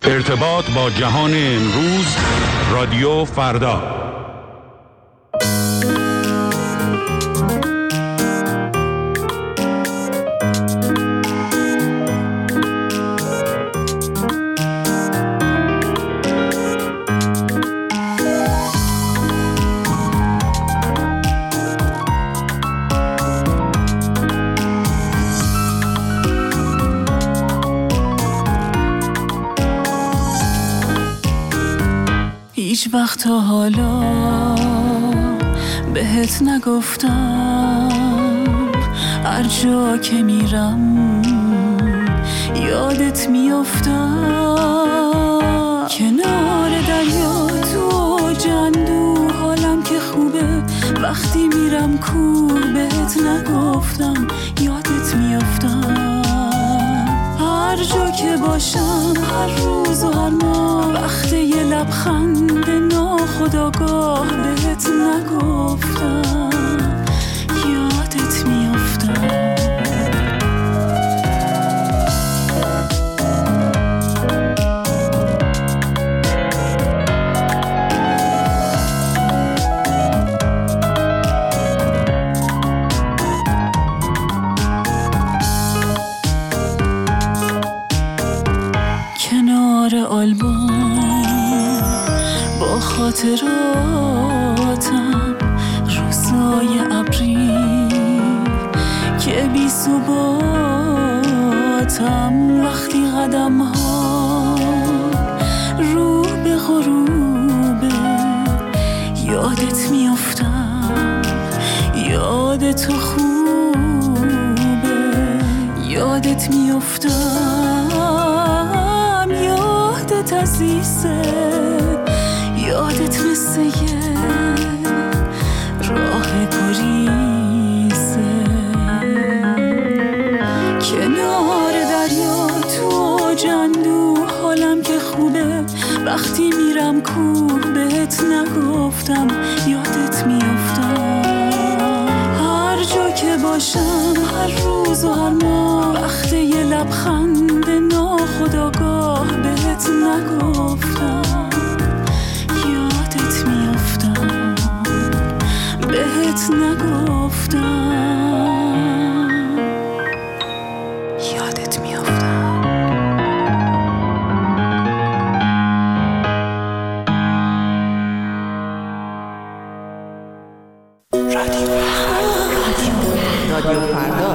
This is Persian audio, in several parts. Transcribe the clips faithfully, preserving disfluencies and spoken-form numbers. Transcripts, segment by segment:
ارتباط با جهان امروز، رادیو فردا. هیچ وقت تا حالا بهت نگفتم، هر جا که میرم یادت میافتم. کنار دریا تو جندو حالم که خوبه، وقتی میرم کو بهت نگفتم یادت میافتم. هر جا که باشم، هر روز و هر ماه، وقت یه لبخند ناخودآگاه بهت نگفتم یادت میافتم. کنار آلبوم با خاطراتم، روزای ابری که بی ثباتم، وقتی قدم ها رو به غروبه یادت میافتم. یاد تو خوبه، یادت میافتم. یادت عزیزه، یادت مثل یه راه گریزه. کنار دریا تو جندو حالم که خوبه، وقتی میرم کوه بهت نگفتم یادت میافتم. هر جا که باشم، هر روز و هر ماه، وقت یه لبخند ناخودآگاه بهت نگفتم یادت میافتم، بهت نگفتم یادت میافتم. رادیو رادیو فردا.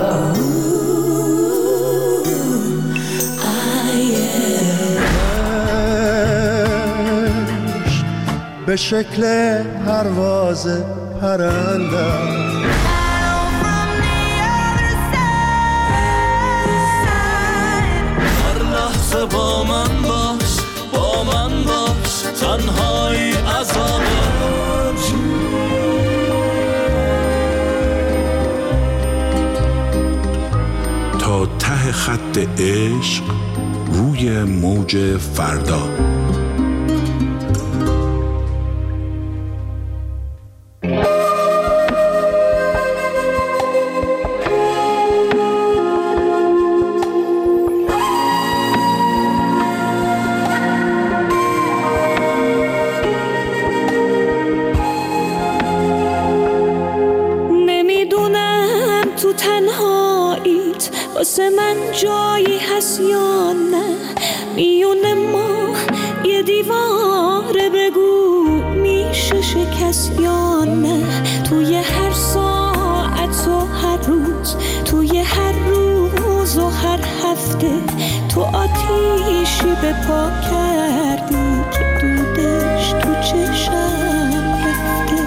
به شکل پرواز پرنده هر لحظه با من باش، با من باش، تنهایی عذابه. تا ته خط عشق روی موج فردا. واسه من جایی هست یا نه، میونه ما یه دیواره، بگو میشه شکست یا نه. توی هر ساعت و هر روز، توی هر روز و هر هفته، تو آتیشی به پا کردی که دودش تو چشم رفته.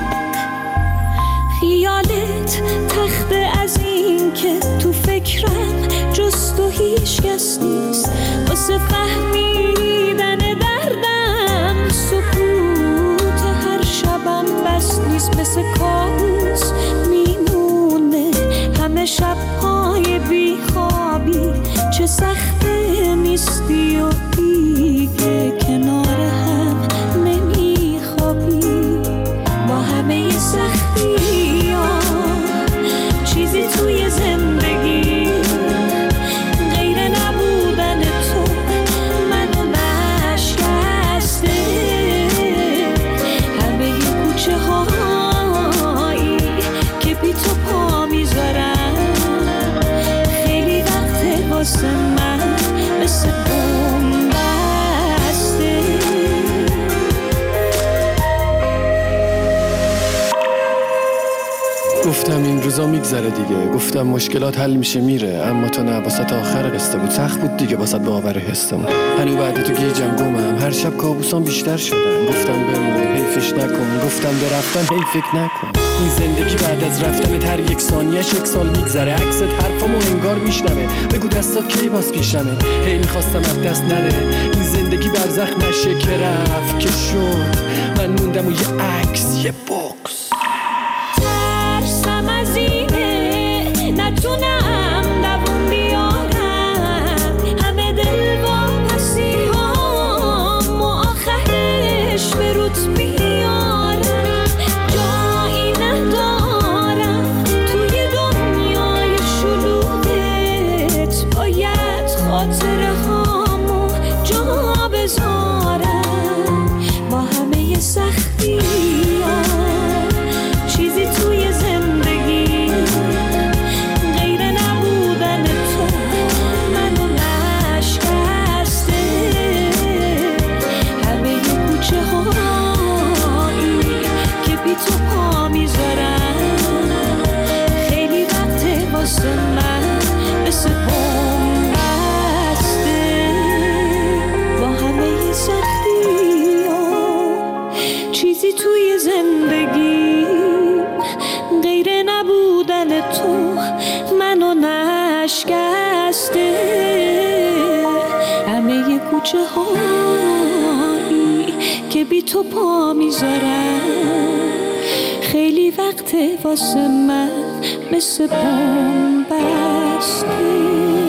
خیالت تخته از این که تو فکرم جز تو هیچ کس نیست، واسه فهمیدن دردم سکوت هر شبم بس نیست. مثل کابوس میمونه همه شبهای بیخوابی، چه سخته نیستی و دیگه کنار گفتم این روزا میگذره دیگه، گفتم مشکلات حل میشه میره، اما تو نه، واسه تا آخر قصه بود، سخت بود دیگه واسه باور حسمون. هنو بعد تو گیجم گمم، هر شب کابوسام بیشتر شدن، گفتم بمون حیفش نکن، گفتم برفتن حیف فکر نکن. این زندگی بعد از رفتن هر یک ثانیه‌اش یک سال میگذره، عکست حرفامو انگار میشنوه، بگو دستات کی باز پیشمه، هی میخواستم از دست نره، این زندگی برزخ نشه که رفت که شد، من موندم و یه عکس یه بوکس. ترسم از اینه نتونم دوام بیارم، همه دل با پسی هم و آخرش به روت بیارم، جایی ندارم توی دنیای شلوغت، باید خاطره هامو جا بذارم با همه سختی ها. چیزی توی زندگی غیر نبودن تو منو نشکسته، همه ی کوچه هایی که بی تو پا میذارم، خیلی وقته واسه من مثل بوم بسته با همه ی سختی ها. چیزی توی زندگی غیر نبودن تو منو نشکسته، همه ی کوچه هایی که بی تو پا میذارم، خیلی وقته واسه من مثل بوم بسته.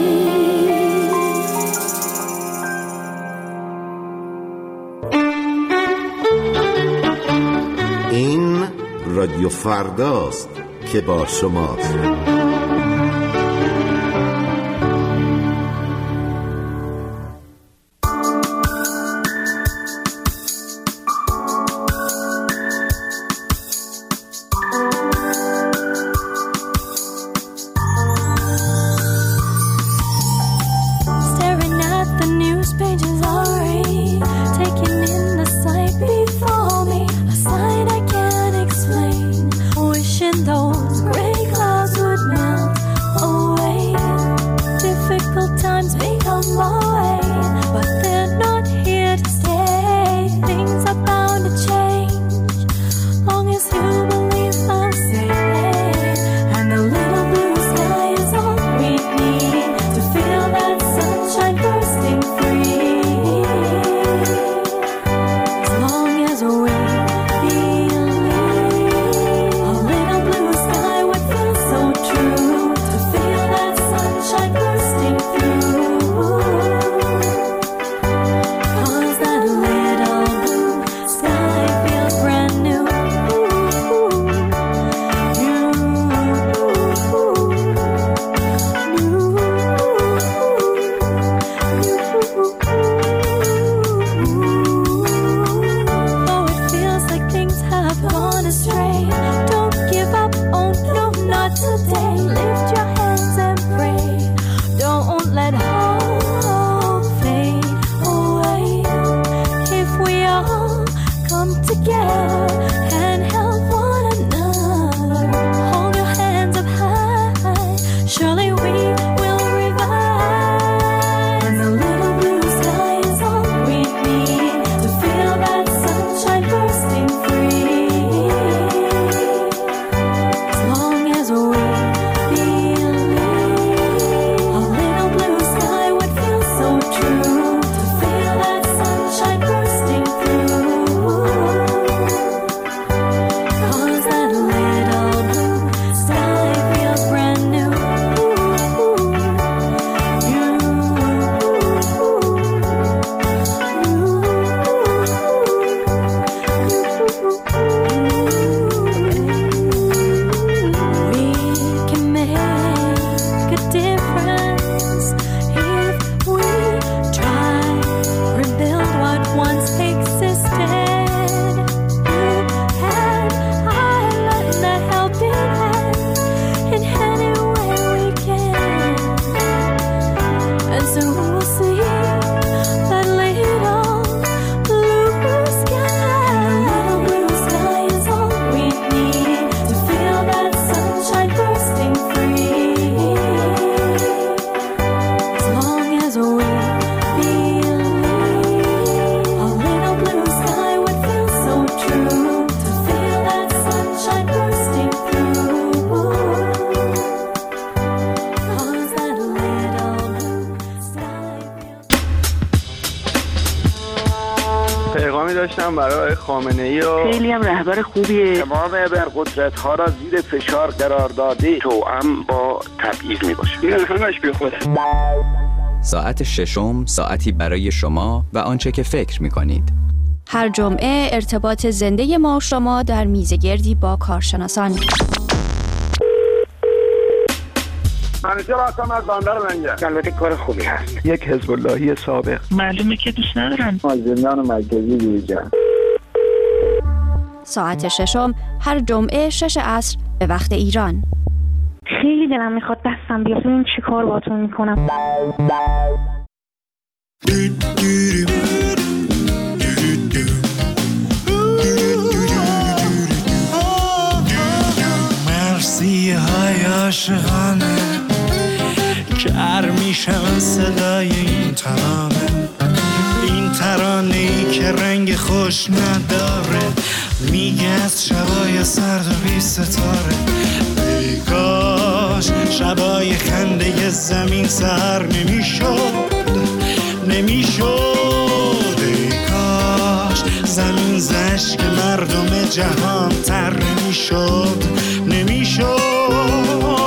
این رادیو فرداست که با شماست. Those gray clouds would پیغامی داشتم برای خامنه‌ای و خیلی هم رهبر خوبیه. تمام ابرقدرت‌ها را زیر فشار قرار داده، توأم با تبعیض میباشه. این همش بی خوده. ساعت ششم ساعتی برای شما و آنچه که فکر می‌کنید. هر جمعه ارتباط زنده ما و شما در میزگردی با کارشناسان. منیجر هستم از بندر لنگر. البته کار خوبی هست. یک حزب اللهی سابق. معلومه که دوست ندارن. از زندان مرکزی بیرون. ساعت ششم هر جمعه شش عصر به وقت ایران. خیلی دلم میخواد دستم بیاد این چی کار باتون میکنم. مرسی های عاشقانه کر میشم صدای این ترانه، این ترانه ای که رنگ خوش نداره، میگه از شبای سرد و بی ستاره. ای کاش شبای خنده زمین سر نمیشد نمیشد ای کاش زمین زشک مردم جهان تر نمیشد نمیشد.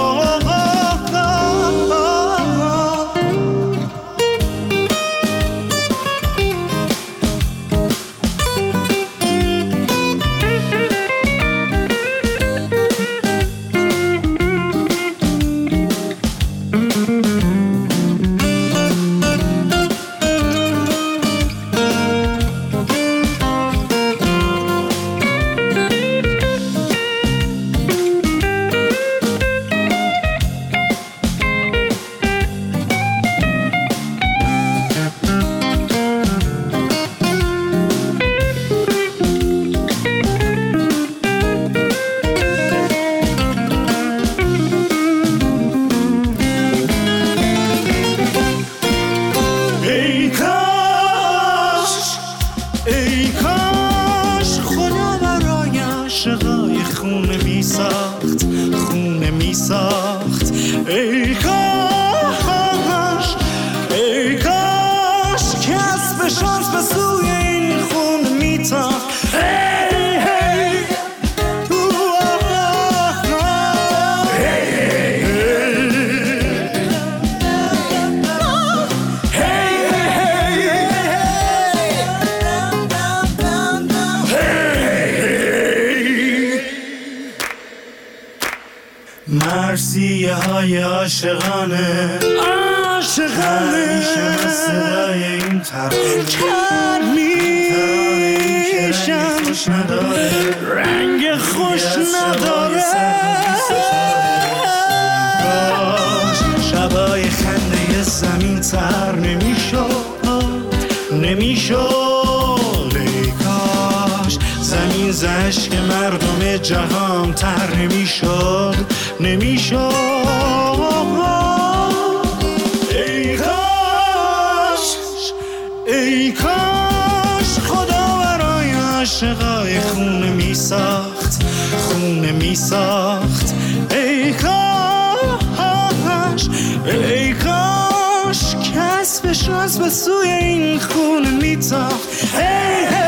مرسی های عاشقانه عاشقانه میشم صدای این ترانه کر میشم خوش نداره رنگ خوش نداره. کاش شبای خنده زمین تر نمیشد نمیشد ای کاش زمین زشک مردم جهان تر نمیشد نمیشد. ای کاش ای کاش خدا برای عاشقای خونه می ساخت خونه می ساخت. ای کاش ای کاش کسبش از به سوی این خونه می تاخت.